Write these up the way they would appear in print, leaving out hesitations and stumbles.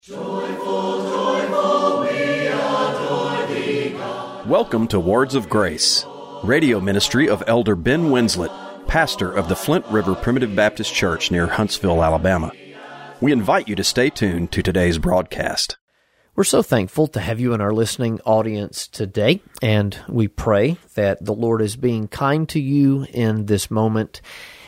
Joyful, joyful, we adore thee, God. Welcome to Words of Grace, radio ministry of Elder Ben Winslet, pastor of the Flint River Primitive Baptist Church near Huntsville, Alabama. We invite you to stay tuned to today's broadcast. We're so thankful to have you in our listening audience today, and we pray that the Lord is being kind to you in this moment.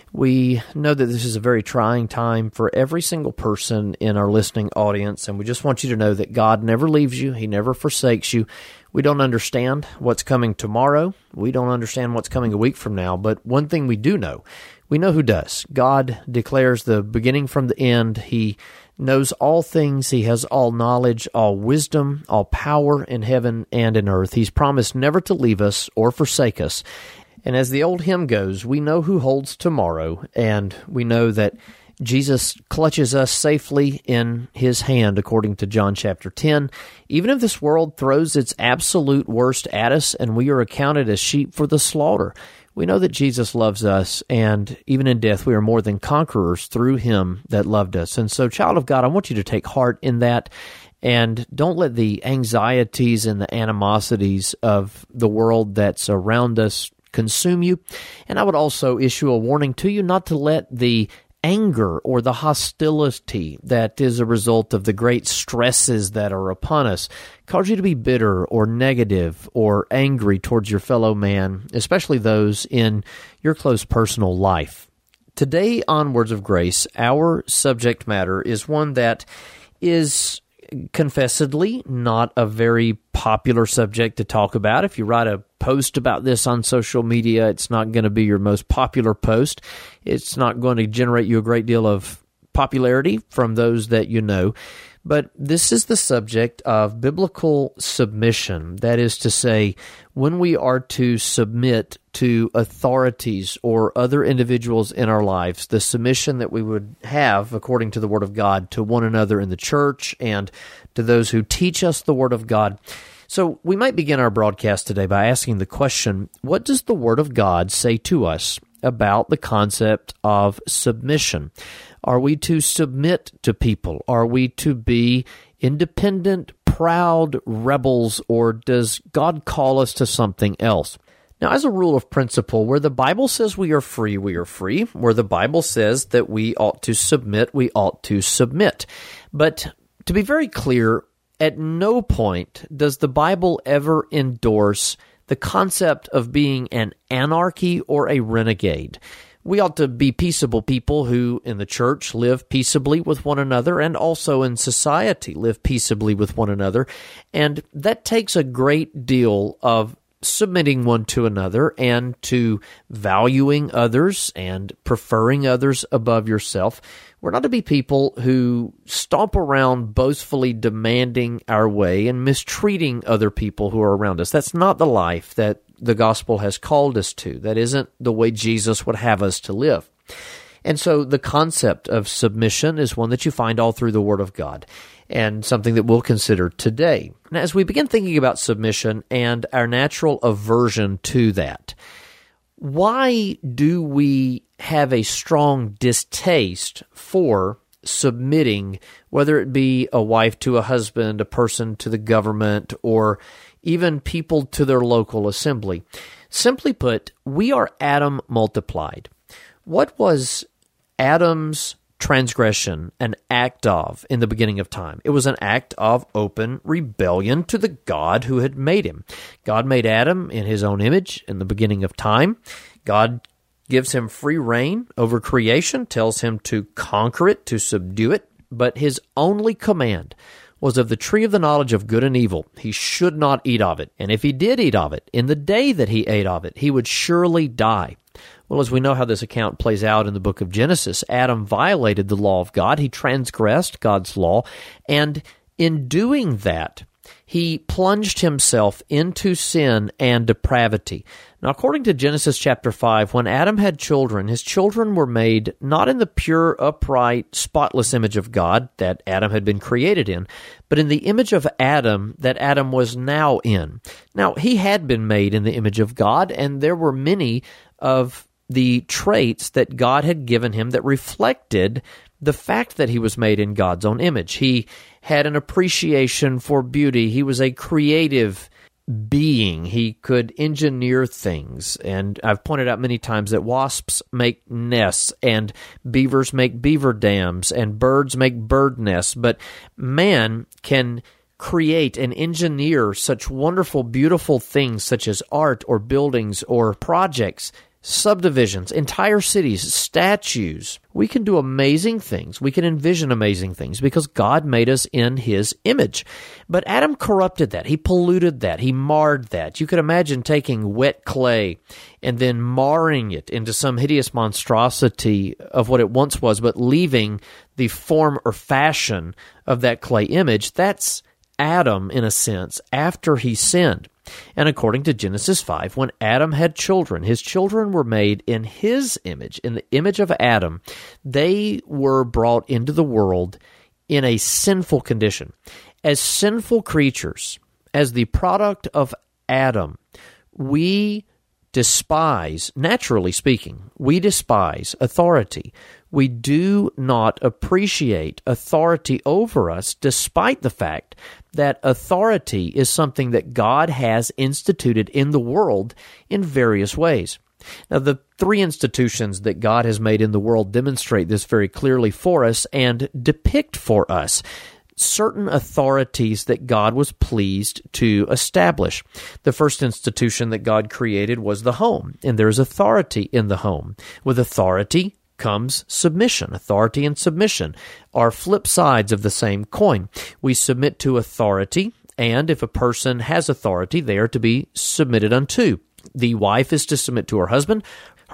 We know that this is a very trying time for every single person in our listening audience, and we just want you to know that God never leaves you. He never forsakes you. We don't understand what's coming tomorrow. We don't understand what's coming a week from now, but one thing we do know, we know who does. God declares the beginning from the end. He knows all things. He has all knowledge, all wisdom, all power in heaven and in earth. He's promised never to leave us or forsake us. And as the old hymn goes, we know who holds tomorrow, and we know that Jesus clutches us safely in His hand, according to John chapter 10. Even if this world throws its absolute worst at us and we are accounted as sheep for the slaughter, we know that Jesus loves us, and even in death we are more than conquerors through Him that loved us. And so, child of God, I want you to take heart in that, and don't let the anxieties and the animosities of the world that's around us consume you. And I would also issue a warning to you not to let the anger or the hostility that is a result of the great stresses that are upon us cause you to be bitter or negative or angry towards your fellow man, especially those in your close personal life. Today on Words of Grace, our subject matter is one that is confessedly not a very popular subject to talk about. If you write a post about this on social media, it's not going to be your most popular post. It's not going to generate you a great deal of popularity from those that you know. But this is the subject of biblical submission. That is to say, when we are to submit to authorities or other individuals in our lives, the submission that we would have, according to the Word of God, to one another in the church and to those who teach us the Word of God. So we might begin our broadcast today by asking the question, what does the Word of God say to us about the concept of submission? Are we to submit to people? Are we to be independent, proud rebels, or does God call us to something else? Now, as a rule of principle, where the Bible says we are free, we are free. Where the Bible says that we ought to submit, we ought to submit. But to be very clear, at no point does the Bible ever endorse the concept of being an anarchy or a renegade. We ought to be peaceable people who, in the church, live peaceably with one another and also in society live peaceably with one another. And that takes a great deal of submitting one to another and to valuing others and preferring others above yourself. We're not to be people who stomp around boastfully demanding our way and mistreating other people who are around us. That's not the life that the gospel has called us to. That isn't the way Jesus would have us to live. And so the concept of submission is one that you find all through the Word of God, and something that we'll consider today. Now, as we begin thinking about submission and our natural aversion to that, why do we have a strong distaste for submitting, whether it be a wife to a husband, a person to the government, or even people to their local assembly? Simply put, we are Adam multiplied. What was Adam's transgression an act of in the beginning of time? It was an act of open rebellion to the God who had made him. God made Adam in His own image in the beginning of time. God gives him free reign over creation, tells him to conquer it, to subdue it, but His only command was of the tree of the knowledge of good and evil. He should not eat of it. And if he did eat of it, in the day that he ate of it, he would surely die. Well, as we know how this account plays out in the book of Genesis, Adam violated the law of God. He transgressed God's law, and in doing that, he plunged himself into sin and depravity. Now, according to Genesis chapter 5, when Adam had children, his children were made not in the pure, upright, spotless image of God that Adam had been created in, but in the image of Adam that Adam was now in. Now, he had been made in the image of God, and there were many of the traits that God had given him that reflected the fact that he was made in God's own image. He had an appreciation for beauty. He was a creative being. He could engineer things. And I've pointed out many times that wasps make nests, and beavers make beaver dams, and birds make bird nests. But man can create and engineer such wonderful, beautiful things such as art or buildings or projects, subdivisions, entire cities, statues. We can do amazing things. We can envision amazing things because God made us in His image. But Adam corrupted that. He polluted that. He marred that. You could imagine taking wet clay and then marring it into some hideous monstrosity of what it once was, but leaving the form or fashion of that clay image. That's Adam, in a sense, after he sinned. And according to Genesis 5, when Adam had children, his children were made in his image, in the image of Adam. They were brought into the world in a sinful condition. As sinful creatures, as the product of Adam, we despise, naturally speaking, we despise authority. We do not appreciate authority over us, despite the fact that authority is something that God has instituted in the world in various ways. Now, the three institutions that God has made in the world demonstrate this very clearly for us and depict for us certain authorities that God was pleased to establish. The first institution that God created was the home, and there is authority in the home. With authority comes submission. Authority and submission are flip sides of the same coin. We submit to authority, and if a person has authority, they are to be submitted unto. The wife is to submit to her husband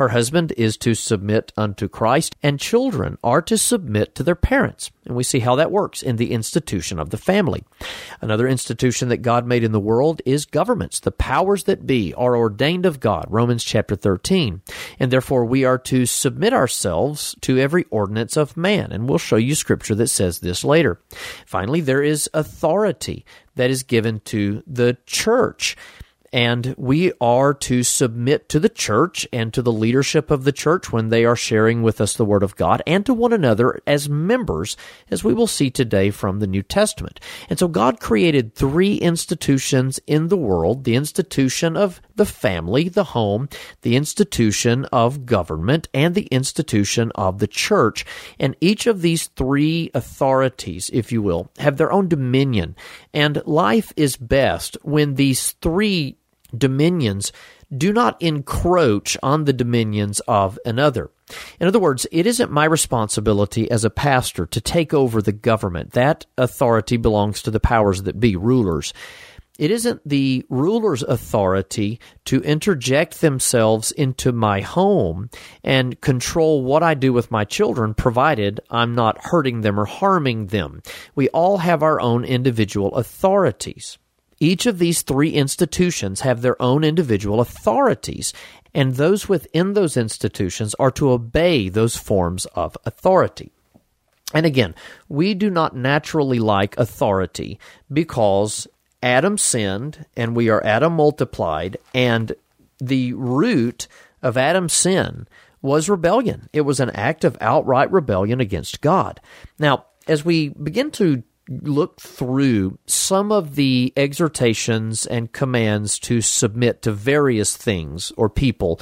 is to submit unto Christ, and children are to submit to their parents. And we see how that works in the institution of the family. Another institution that God made in the world is governments. The powers that be are ordained of God, Romans chapter 13. And therefore we are to submit ourselves to every ordinance of man. And we'll show you scripture that says this later. Finally, there is authority that is given to the church. And we are to submit to the church and to the leadership of the church when they are sharing with us the Word of God, and to one another as members, as we will see today from the New Testament. And so God created three institutions in the world: the institution of the family, the home, the institution of government, and the institution of the church. And each of these three authorities, if you will, have their own dominion. And life is best when these three dominions do not encroach on the dominions of another. In other words, it isn't my responsibility as a pastor to take over the government. That authority belongs to the powers that be, rulers. It isn't the ruler's authority to interject themselves into my home and control what I do with my children, provided I'm not hurting them or harming them. We all have our own individual authorities. Each of these three institutions have their own individual authorities, and those within those institutions are to obey those forms of authority. And again, we do not naturally like authority because Adam sinned, and we are Adam multiplied, and the root of Adam's sin was rebellion. It was an act of outright rebellion against God. Now, as we begin to look through some of the exhortations and commands to submit to various things or people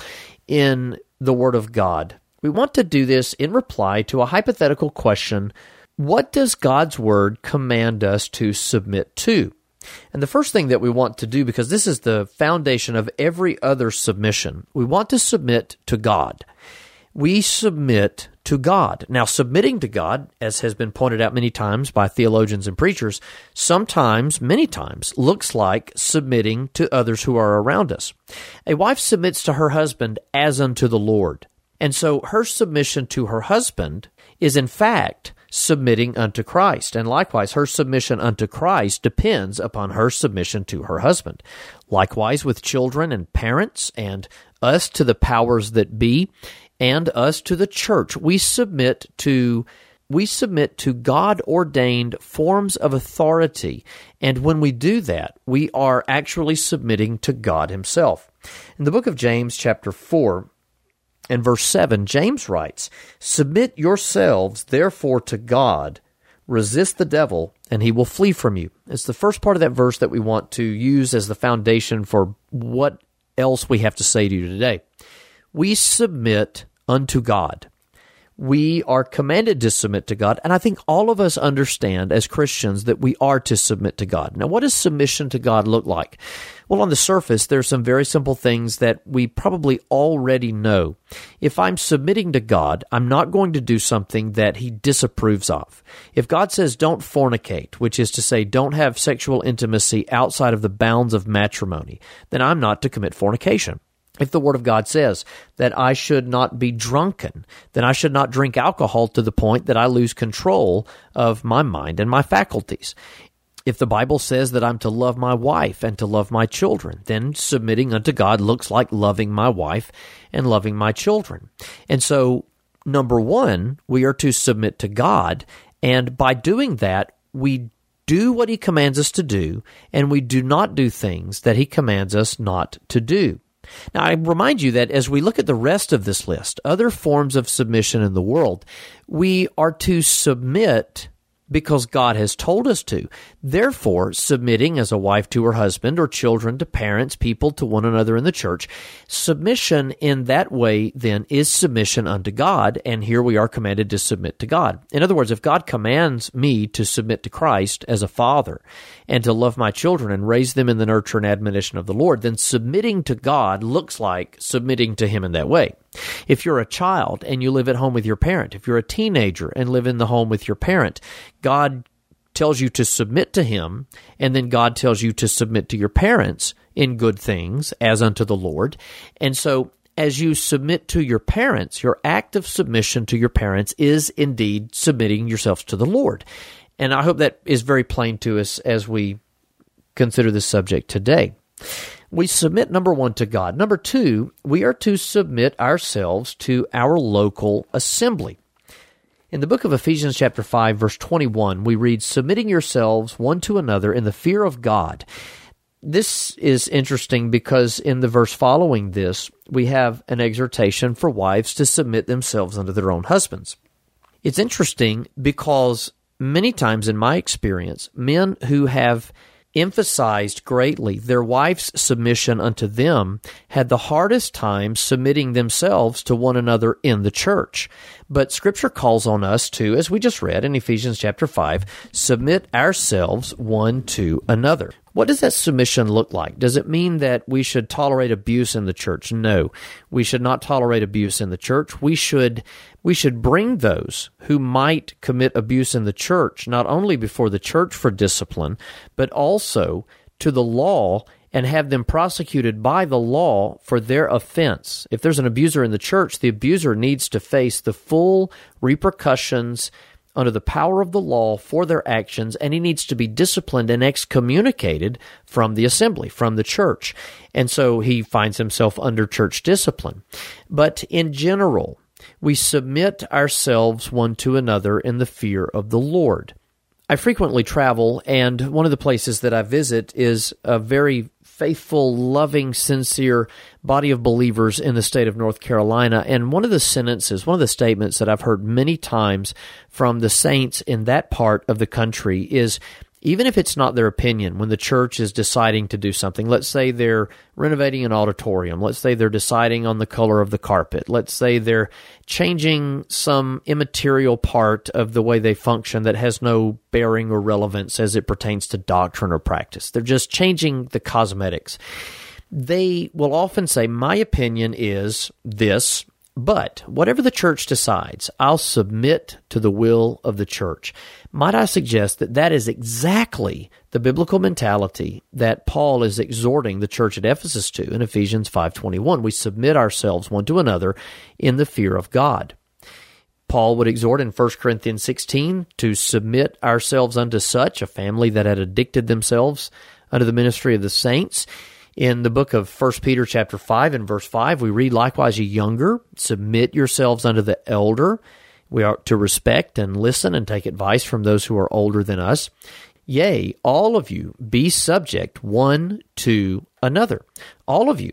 in the Word of God, we want to do this in reply to a hypothetical question: what does God's Word command us to submit to? And the first thing that we want to do, because this is the foundation of every other submission, we want to submit to God. We submit to God. Now, submitting to God, as has been pointed out many times by theologians and preachers, sometimes, many times, looks like submitting to others who are around us. A wife submits to her husband as unto the Lord. And so her submission to her husband is, in fact, submitting unto Christ. And likewise, her submission unto Christ depends upon her submission to her husband. Likewise, with children and parents and us to the powers that be, and us to the church, we submit to God-ordained forms of authority. And when we do that, we are actually submitting to God Himself. In the book of James, chapter 4, And verse 7, James writes, "Submit yourselves therefore to God, resist the devil, and he will flee from you." It's the first part of that verse that we want to use as the foundation for what else we have to say to you today. We submit unto God. We are commanded to submit to God, and I think all of us understand as Christians that we are to submit to God. Now, what does submission to God look like? Well, on the surface, there are some very simple things that we probably already know. If I'm submitting to God, I'm not going to do something that He disapproves of. If God says don't fornicate, which is to say don't have sexual intimacy outside of the bounds of matrimony, then I'm not to commit fornication. If the Word of God says that I should not be drunken, then I should not drink alcohol to the point that I lose control of my mind and my faculties. If the Bible says that I'm to love my wife and to love my children, then submitting unto God looks like loving my wife and loving my children. And so, number one, we are to submit to God, and by doing that, we do what He commands us to do, and we do not do things that He commands us not to do. Now, I remind you that as we look at the rest of this list, other forms of submission in the world, we are to submit because God has told us to. Therefore, submitting as a wife to her husband or children to parents, people to one another in the church, submission in that way then is submission unto God, and here we are commanded to submit to God. In other words, if God commands me to submit to Christ as a father and to love my children and raise them in the nurture and admonition of the Lord, then submitting to God looks like submitting to Him in that way. If you're a child and you live at home with your parent, if you're a teenager and live in the home with your parent, God tells you to submit to Him, and then God tells you to submit to your parents in good things as unto the Lord. And so as you submit to your parents, your act of submission to your parents is indeed submitting yourselves to the Lord. And I hope that is very plain to us as we consider this subject today. We submit, number one, to God. Number two, we are to submit ourselves to our local assembly. In the book of Ephesians chapter 5, verse 21, we read, "Submitting yourselves one to another in the fear of God." This is interesting because in the verse following this, we have an exhortation for wives to submit themselves unto their own husbands. It's interesting because many times in my experience, men who have emphasized greatly their wife's submission unto them had the hardest time submitting themselves to one another in the church. But Scripture calls on us to, as we just read in Ephesians chapter 5, submit ourselves one to another. What does that submission look like? Does it mean that we should tolerate abuse in the church? No, we should not tolerate abuse in the church. We should bring those who might commit abuse in the church, not only before the church for discipline, but also to the law and have them prosecuted by the law for their offense. If there's an abuser in the church, the abuser needs to face the full repercussions under the power of the law for their actions, and he needs to be disciplined and excommunicated from the assembly, from the church. And so he finds himself under church discipline. But in general, we submit ourselves one to another in the fear of the Lord. I frequently travel, and one of the places that I visit is a very faithful, loving, sincere body of believers in the state of North Carolina. And one of the statements that I've heard many times from the saints in that part of the country is, even if it's not their opinion, when the church is deciding to do something, let's say they're renovating an auditorium, let's say they're deciding on the color of the carpet, let's say they're changing some immaterial part of the way they function that has no bearing or relevance as it pertains to doctrine or practice. They're just changing the cosmetics. They will often say, my opinion is this, but whatever the church decides, I'll submit to the will of the church. Might I suggest that that is exactly the biblical mentality that Paul is exhorting the church at Ephesus to in Ephesians 5:21. We submit ourselves one to another in the fear of God. Paul would exhort in 1 Corinthians 16 to submit ourselves unto such, a family that had addicted themselves unto the ministry of the saints. In the book of 1 Peter chapter 5 and verse 5, we read, likewise, ye younger, submit yourselves unto the elder. We are to respect and listen and take advice from those who are older than us. Yea, all of you be subject one to another. All of you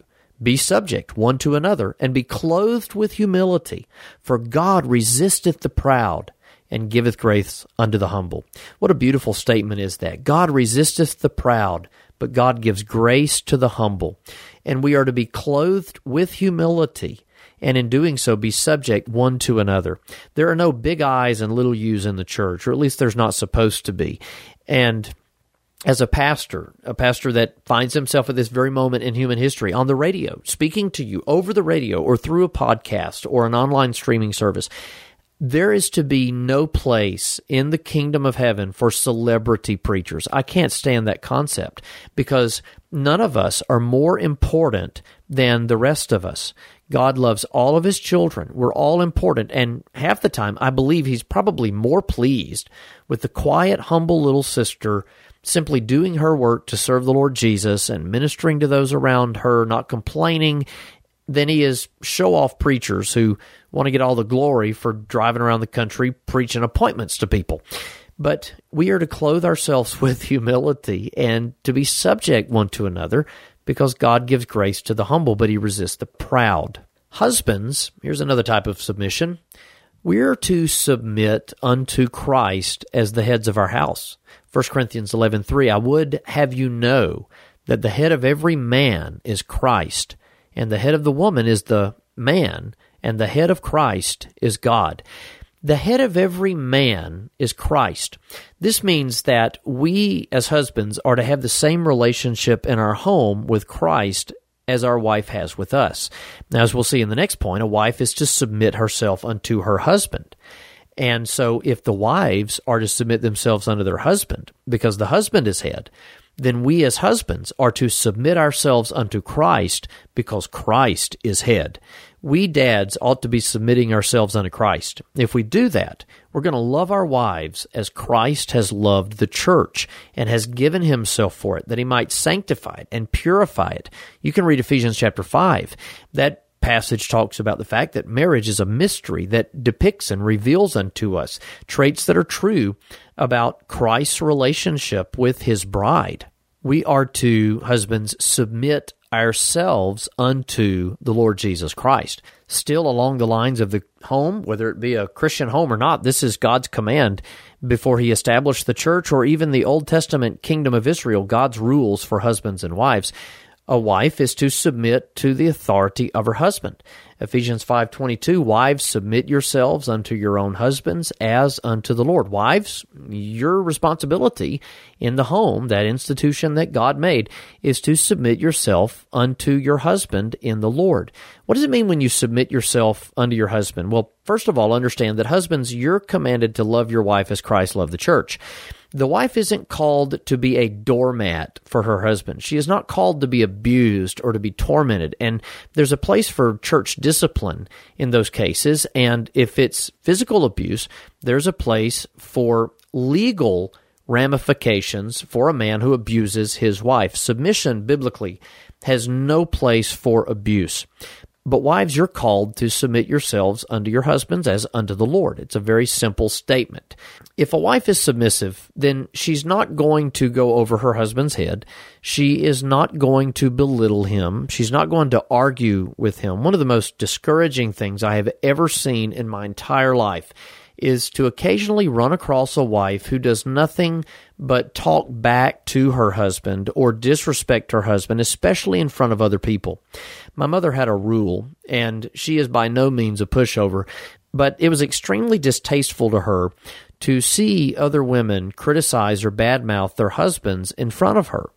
Be subject one to another, and be clothed with humility, for God resisteth the proud, and giveth grace unto the humble. What a beautiful statement is that. God resisteth the proud, but God gives grace to the humble. And we are to be clothed with humility, and in doing so be subject one to another. There are no big I's and little U's in the church, or at least there's not supposed to be. And as a pastor that finds himself at this very moment in human history on the radio, speaking to you over the radio or through a podcast or an online streaming service, there is to be no place in the kingdom of heaven for celebrity preachers. I can't stand that concept because none of us are more important than the rest of us. God loves all of His children. We're all important, and half the time I believe He's probably more pleased with the quiet, humble little sister simply doing her work to serve the Lord Jesus and ministering to those around her, not complaining, than He is show-off preachers who want to get all the glory for driving around the country preaching appointments to people. But we are to clothe ourselves with humility and to be subject one to another, because God gives grace to the humble, but He resists the proud. Husbands, here's another type of submission. We're to submit unto Christ as the heads of our house. 1 Corinthians 11:3, I would have you know that the head of every man is Christ, and the head of the woman is the man, and the head of Christ is God. The head of every man is Christ. This means that we as husbands are to have the same relationship in our home with Christ as our wife has with us. Now, as we'll see in the next point, a wife is to submit herself unto her husband. And so if the wives are to submit themselves unto their husband, because the husband is head, then we as husbands are to submit ourselves unto Christ because Christ is head. We dads ought to be submitting ourselves unto Christ. If we do that, we're going to love our wives as Christ has loved the church and has given Himself for it, that He might sanctify it and purify it. You can read Ephesians chapter 5. That passage talks about the fact that marriage is a mystery that depicts and reveals unto us traits that are true about Christ's relationship with His bride. We are to, husbands, submit ourselves unto the Lord Jesus Christ. Still along the lines of the home, whether it be a Christian home or not, this is God's command before He established the church or even the Old Testament kingdom of Israel, God's rules for husbands and wives. A wife is to submit to the authority of her husband. Ephesians 5:22, wives, submit yourselves unto your own husbands as unto the Lord. Wives, your responsibility in the home, that institution that God made, is to submit yourself unto your husband in the Lord. What does it mean when you submit yourself unto your husband? Well, first of all, understand that husbands, you're commanded to love your wife as Christ loved the church. The wife isn't called to be a doormat for her husband. She is not called to be abused or to be tormented. And there's a place for church discipline in those cases. And if it's physical abuse, there's a place for legal ramifications for a man who abuses his wife. Submission, biblically, has no place for abuse. But wives, you're called to submit yourselves unto your husbands as unto the Lord. It's a very simple statement. If a wife is submissive, then she's not going to go over her husband's head. She is not going to belittle him. She's not going to argue with him. One of the most discouraging things I have ever seen in my entire life is to occasionally run across a wife who does nothing but talk back to her husband or disrespect her husband, especially in front of other people. My mother had a rule, and she is by no means a pushover, but it was extremely distasteful to her to see other women criticize or badmouth their husbands in front of her.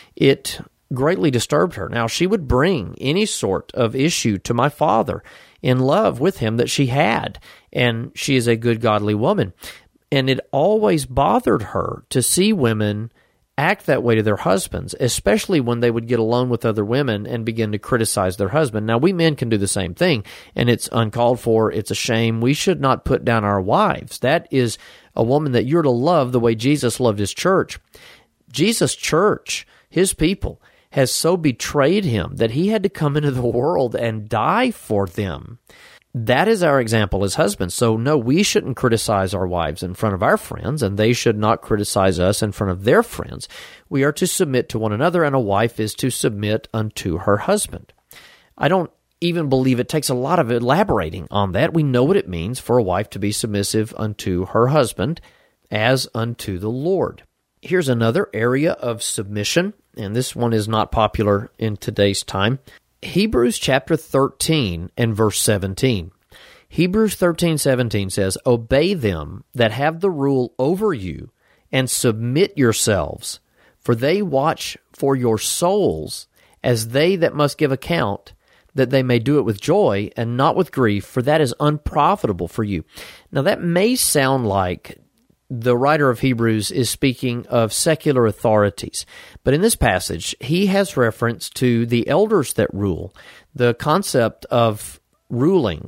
It greatly disturbed her. Now, she would bring any sort of issue to my father in love with him that she had, and she is a good, godly woman. And it always bothered her to see women act that way to their husbands, especially when they would get alone with other women and begin to criticize their husband. Now, we men can do the same thing, and it's uncalled for. It's a shame. We should not put down our wives. That is a woman that you're to love the way Jesus loved His church. Jesus' church, His people, has so betrayed Him that He had to come into the world and die for them. That is our example as husbands. So no, we shouldn't criticize our wives in front of our friends, and they should not criticize us in front of their friends. We are to submit to one another, and a wife is to submit unto her husband. I don't even believe it takes a lot of elaborating on that. We know what it means for a wife to be submissive unto her husband as unto the Lord. Here's another area of submission, and this one is not popular in today's time. Hebrews chapter 13 and verse 17. Hebrews 13:17 says, "Obey them that have the rule over you, and submit yourselves, for they watch for your souls as they that must give account, that they may do it with joy and not with grief, for that is unprofitable for you." Now that may sound like the writer of Hebrews is speaking of secular authorities, but in this passage, he has reference to the elders that rule. The concept of ruling,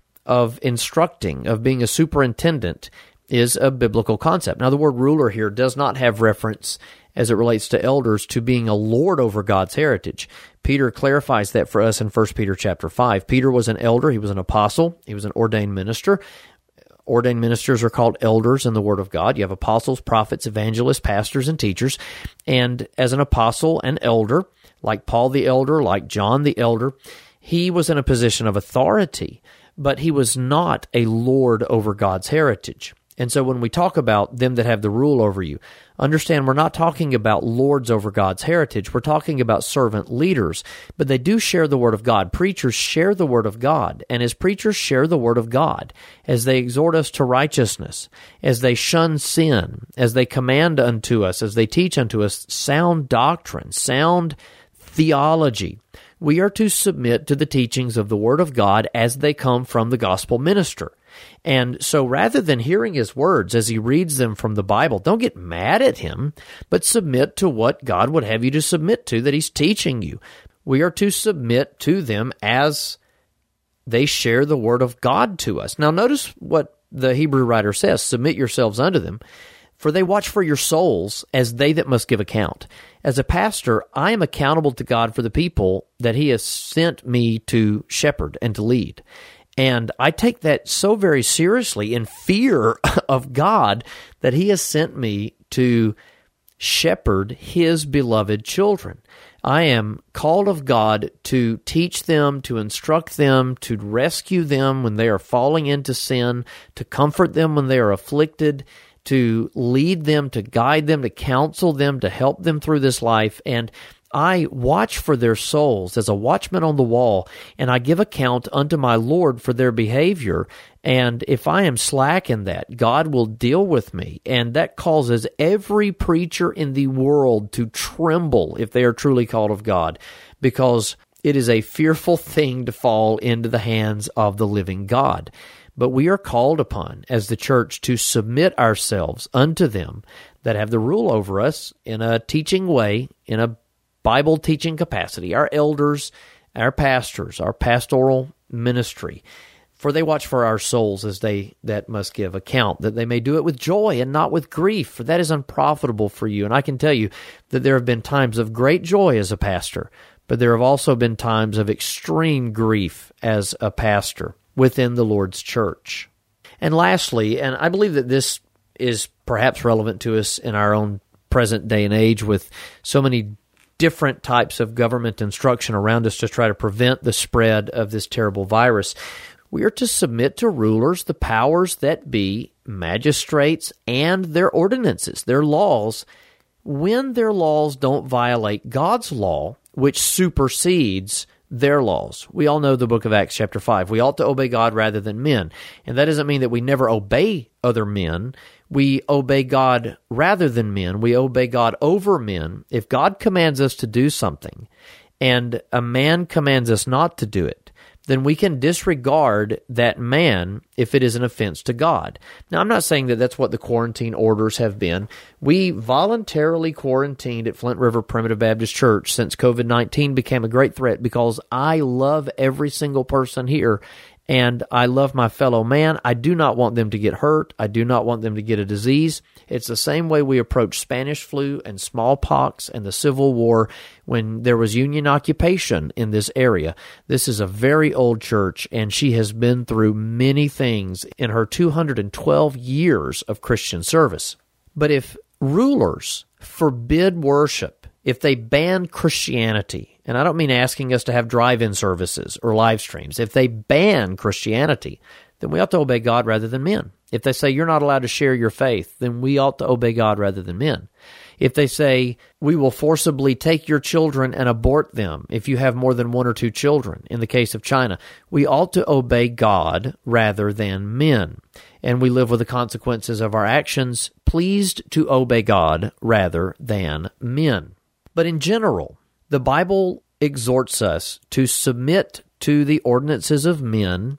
of instructing, of being a superintendent is a biblical concept. Now, the word ruler here does not have reference as it relates to elders to being a lord over God's heritage. Peter clarifies that for us in 1 Peter chapter 5. Peter was an elder, he was an apostle, he was an ordained minister. Ordained ministers are called elders in the Word of God. You have apostles, prophets, evangelists, pastors, and teachers. And as an apostle and elder, like Paul the elder, like John the elder, he was in a position of authority, but he was not a lord over God's heritage. And so when we talk about them that have the rule over you, understand we're not talking about lords over God's heritage. We're talking about servant leaders, but they do share the Word of God. Preachers share the Word of God, and as preachers share the Word of God, as they exhort us to righteousness, as they shun sin, as they command unto us, as they teach unto us sound doctrine, sound theology, we are to submit to the teachings of the Word of God as they come from the gospel minister. And so rather than hearing his words as he reads them from the Bible, don't get mad at him, but submit to what God would have you to submit to that he's teaching you. We are to submit to them as they share the Word of God to us. Now notice what the Hebrew writer says, "Submit yourselves unto them, for they watch for your souls as they that must give account." As a pastor, I am accountable to God for the people that he has sent me to shepherd and to lead. And I take that so very seriously in fear of God that he has sent me to shepherd his beloved children. I am called of God to teach them, to instruct them, to rescue them when they are falling into sin, to comfort them when they are afflicted, to lead them, to guide them, to counsel them, to help them through this life. And I watch for their souls as a watchman on the wall, and I give account unto my Lord for their behavior. And if I am slack in that, God will deal with me. And that causes every preacher in the world to tremble if they are truly called of God, because it is a fearful thing to fall into the hands of the living God. But we are called upon as the church to submit ourselves unto them that have the rule over us in a teaching way, in a Bible teaching capacity, our elders, our pastors, our pastoral ministry. For they watch for our souls as they that must give account, that they may do it with joy and not with grief, for that is unprofitable for you. And I can tell you that there have been times of great joy as a pastor, but there have also been times of extreme grief as a pastor within the Lord's church. And lastly, and I believe that this is perhaps relevant to us in our own present day and age with so many different types of government instruction around us to try to prevent the spread of this terrible virus, we are to submit to rulers, the powers that be, magistrates, and their ordinances, their laws, when their laws don't violate God's law, which supersedes their laws. We all know the book of Acts chapter 5. We ought to obey God rather than men. And that doesn't mean that we never obey other men. We obey God rather than men. We obey God over men. If God commands us to do something and a man commands us not to do it, then we can disregard that man if it is an offense to God. Now, I'm not saying that that's what the quarantine orders have been. We voluntarily quarantined at Flint River Primitive Baptist Church since COVID-19 became a great threat, because I love every single person here, and I love my fellow man. I do not want them to get hurt. I do not want them to get a disease. It's the same way we approached Spanish flu and smallpox and the Civil War when there was Union occupation in this area. This is a very old church, and she has been through many things in her 212 years of Christian service. But if rulers forbid worship, if they ban Christianity, and I don't mean asking us to have drive-in services or live streams. If they ban Christianity, then we ought to obey God rather than men. If they say you're not allowed to share your faith, then we ought to obey God rather than men. If they say we will forcibly take your children and abort them if you have more than 1 or 2 children, in the case of China, we ought to obey God rather than men. And we live with the consequences of our actions, pleased to obey God rather than men. But in general, the Bible exhorts us to submit to the ordinances of men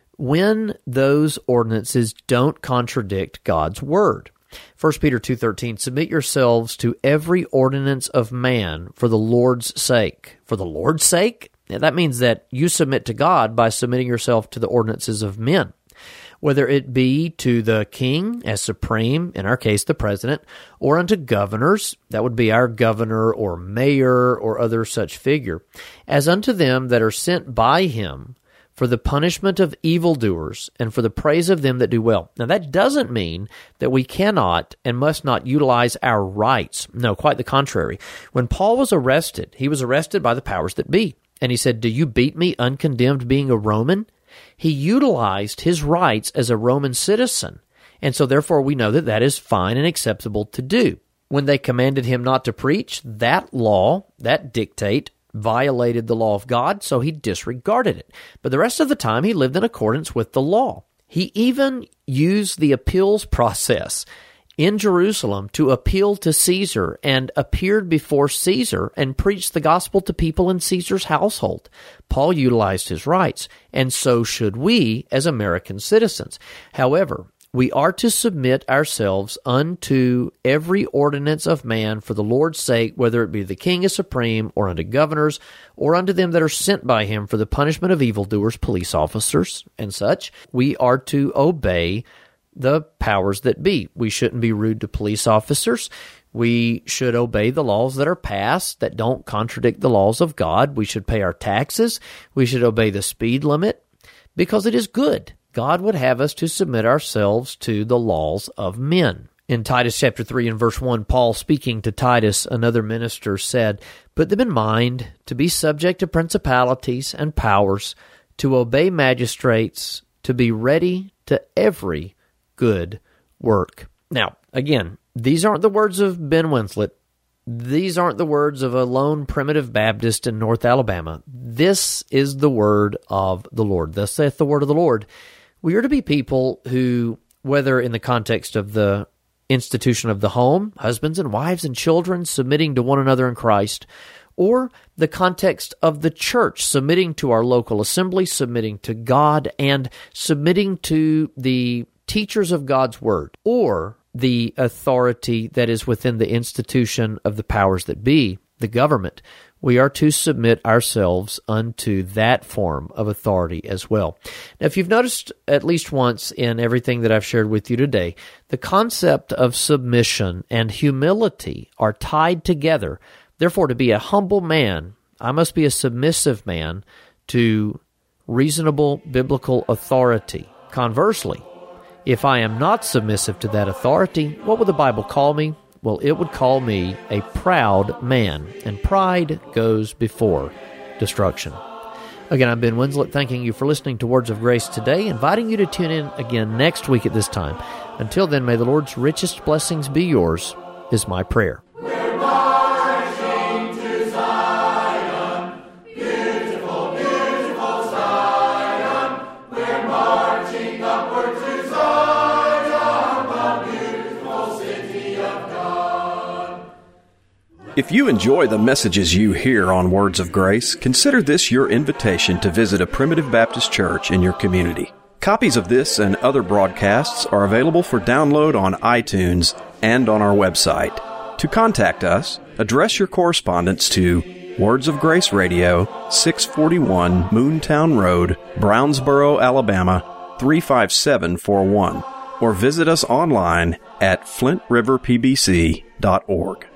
when those ordinances don't contradict God's word. 1 Peter 2:13, submit yourselves to every ordinance of man for the Lord's sake. For the Lord's sake? That means that you submit to God by submitting yourself to the ordinances of men, whether it be to the king as supreme, in our case the president, or unto governors, that would be our governor or mayor or other such figure, as unto them that are sent by him for the punishment of evildoers and for the praise of them that do well. Now, that doesn't mean that we cannot and must not utilize our rights. No, quite the contrary. When Paul was arrested, he was arrested by the powers that be. And he said, do you beat me uncondemned being a Roman? He utilized his rights as a Roman citizen. And so therefore we know that that is fine and acceptable to do. When they commanded him not to preach, that law, that dictate, violated the law of God, so he disregarded it. But the rest of the time, he lived in accordance with the law. He even used the appeals process in Jerusalem to appeal to Caesar and appeared before Caesar and preached the gospel to people in Caesar's household. Paul utilized his rights, and so should we as American citizens. However, we are to submit ourselves unto every ordinance of man for the Lord's sake, whether it be the king as supreme, or unto governors, or unto them that are sent by him for the punishment of evildoers, police officers, and such. We are to obey the powers that be. We shouldn't be rude to police officers. We should obey the laws that are passed that don't contradict the laws of God. We should pay our taxes. We should obey the speed limit because it is good. God would have us to submit ourselves to the laws of men. In Titus chapter 3 and verse 1, Paul, speaking to Titus, another minister, said, put them in mind to be subject to principalities and powers, to obey magistrates, to be ready to every good work. Now, again, these aren't the words of Ben Winslett. These aren't the words of a lone primitive Baptist in North Alabama. This is the word of the Lord. Thus saith the word of the Lord. We are to be people who, whether in the context of the institution of the home, husbands and wives and children submitting to one another in Christ, or the context of the church, submitting to our local assembly, submitting to God, and submitting to the teachers of God's word, or the authority that is within the institution of the powers that be, the government, we are to submit ourselves unto that form of authority as well. Now, if you've noticed at least once in everything that I've shared with you today, the concept of submission and humility are tied together. Therefore, to be a humble man, I must be a submissive man to reasonable biblical authority. Conversely, if I am not submissive to that authority, what would the Bible call me? Well, it would call me a proud man, and pride goes before destruction. Again, I'm Ben Winslett, thanking you for listening to Words of Grace today, inviting you to tune in again next week at this time. Until then, may the Lord's richest blessings be yours, is my prayer. We're marching to Zion, beautiful, beautiful Zion. We're marching upward to Zion, the beautiful city of God. If you enjoy the messages you hear on Words of Grace, consider this your invitation to visit a Primitive Baptist church in your community. Copies of this and other broadcasts are available for download on iTunes and on our website. To contact us, address your correspondence to Words of Grace Radio, 641 Moontown Road, Brownsboro, Alabama, 35741, or visit us online at flintriverpbc.org.